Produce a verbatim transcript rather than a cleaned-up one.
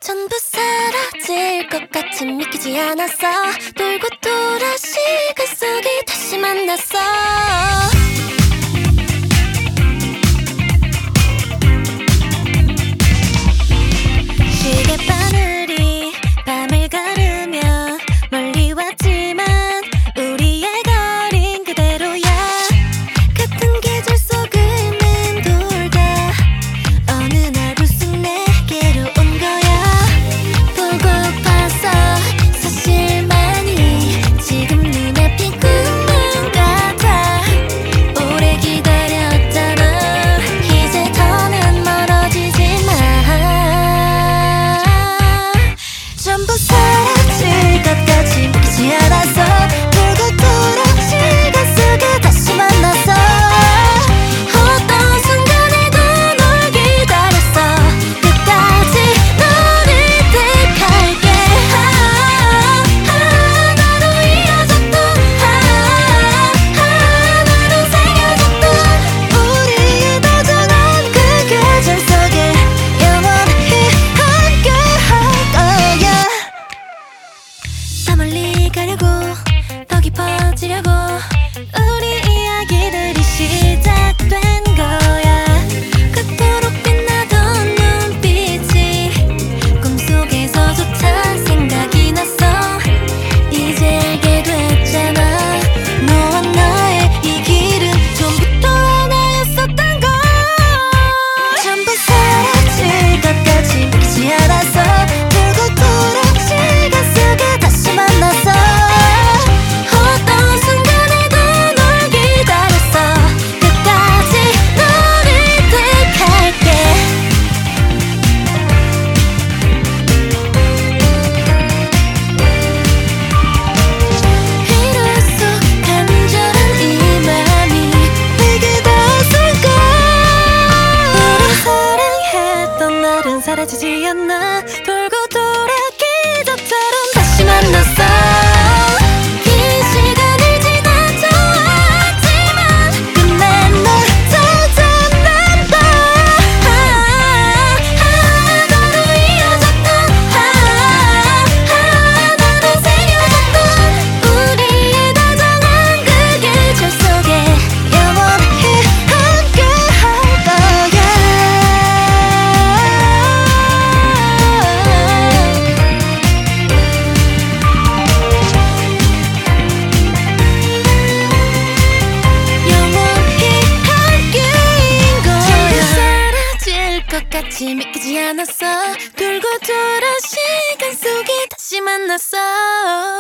전부 사라질 것 같이 믿기지 않았어. 돌고 돌아 시간 속에 다시 만났어. 시계바늘이 밤을 가르며 멀리 왔지만 우리의 거린 그대로야. 같은 계절 속을 맴돌다 어느 날 불쑥 내게로 온 거야. 보고파서 사실만이 지금 눈앞이 꿈만 같아. 오래 기다렸잖아. 이제 더는 멀어지지마. 전부 사라질 것 같이 믿기지 않았어. 돌고 돌아 시간 속에 다시 만났어. 어떤 순간에도 널 기다렸어. 끝까지 너를 택할게. 하나로 이어졌던 하나로 새겨졌던 우리의 다정한 그 계절 속에 영원히 함께할 거야. 더 멀리 가려고 더 깊어지려고 우리 이야기들이 시작된 거야. 그토록 빛나던 눈빛이 꿈속에서조차 생각이 났어. 이제 알게 됐잖아. 너와 나의 이 길은 처음부터 하나였었던 걸. 전부 사라질 것 같이 믿기지 않았어. 돌고 돌아 시간 속에 다시 만났어. 어떤 순간에도 널 기다렸어. 끝까지 너를 택할게. 비로소 간절한 이 맘이 내게 닿았을까. 우리 사랑했던 날은 사라지지 않아. 돌고 돌아 기적처럼 다시 만났어. 긴 시간을 지나쳐 왔지만 끝내 널 찾아난다. 하나로 이어졌던 하나로 새겨졌던 우리의 다정한 그 계절 속에 영원히 함께할 거야. 영원히 함께인 거야. 전부 사라질 것 같이 믿기지 않았어. 돌고 돌아 시간 속에 다시 만났어.